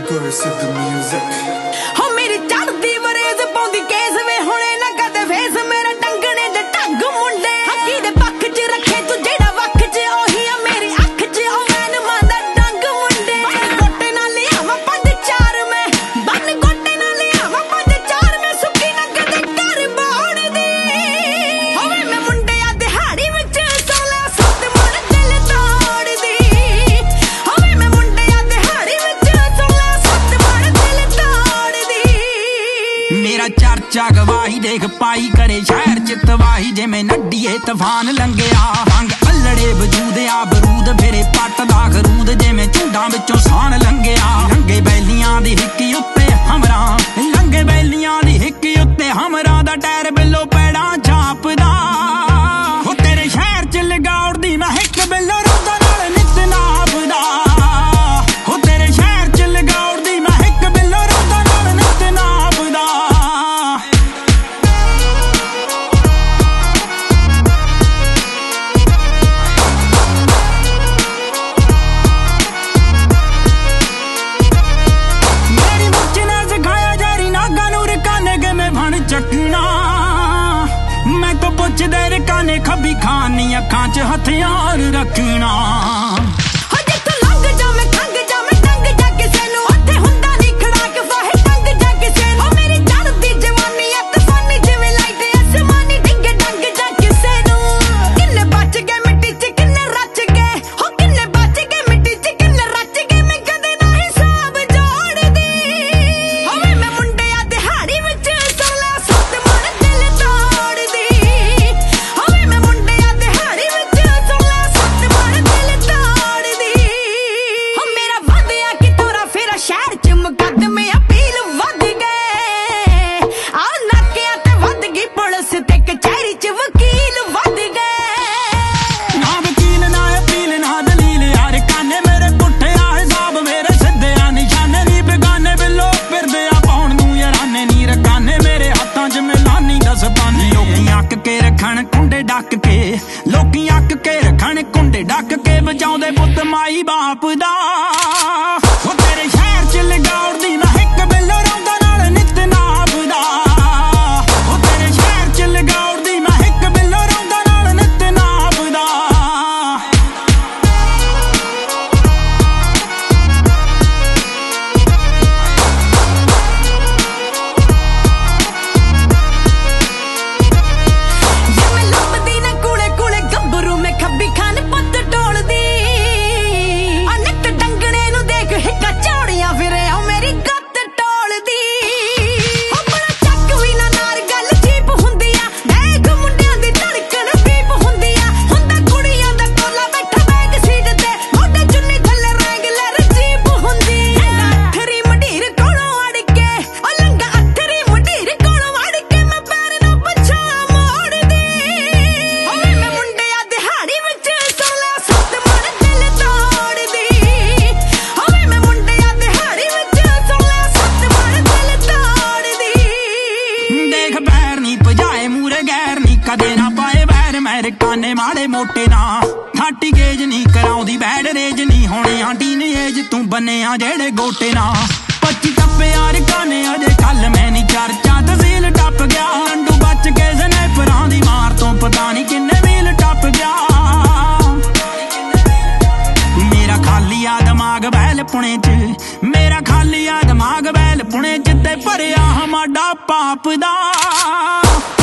Curse of the music. हो मेरी चढ़दी वरेज पौंदी केस वे हुणे ना कदे फेस मेरा टंगने दे ढंग मुंडे हकी दे पक्ष च रखे तू जेड़ा वक्ष च ओही आ मेरी अख च ओ मैन मांदा डंग मुंडे गोटे नाल लियावा 5-4 में बन गोटे नाल लियावा 5-4 में सुक्की ना कदे कर बोड़दी होवे मैं मुंडे आ दिहाड़ी विच 16-7 मन दिल तोड़दी होवे मैं मुंडे आ दिहाड़ी विच 16-7 मन दिल तोड़दी मेरा चर्चा गवाही देख पाई करे शहर च तबाही जिवें नड्डीए तूफान लंघिया रंग अल्लड़े वजूद आ बरूद फिरे पट दा खरूद जिवें झुंडां विचों साण लंघिया लंघे बैलियां दी हिक्की उत्ते हमरां लंघे बैलियां दी हिक्की उत्ते हमरां दा टैर बिल्लो पैड़ां छापदा हो तेरे शहर च लगौड़दी मैं हिक बिल्लो रोदा नाल नित नापदा हो तेरे शहर च लगौड़दी मैं हिक बिल्लो रोदा नाल नित नापदा चकना मैं तो पुछ दे काने खबी खानी अखां च हथियार रखना डक के लोकी अक के रखण कुंडे डक के बजाउंदे पुत माई बाप दा हो तेरे शहर च लगौड़दी मैं हिक बिल्लो रौंदा नाल नित नापदा हो तेरे शहर च लगौड़दी मैं हिक बिल्लो रौंदा नाल नित नापदा कदे ना पाए बैर मेरे काने माड़े मोटे ना खाटी गेज नहीं कराउंदी बैड रेज नहीं होने आंटी ने एज तू बने आ जेड़े गोटे ना 25 टप्पे यार काने अजे कल मैं नहीं चर्चा तहसील टप गया लंडू बच के स्नैपरां दी मार तो पता नहीं किन्ने मील टप गया मेरा खाली आ दिमाग बैल पुणे च मेरा खाली आ दिमाग बैल पुणे च ते भरिया हमाडा पाप दा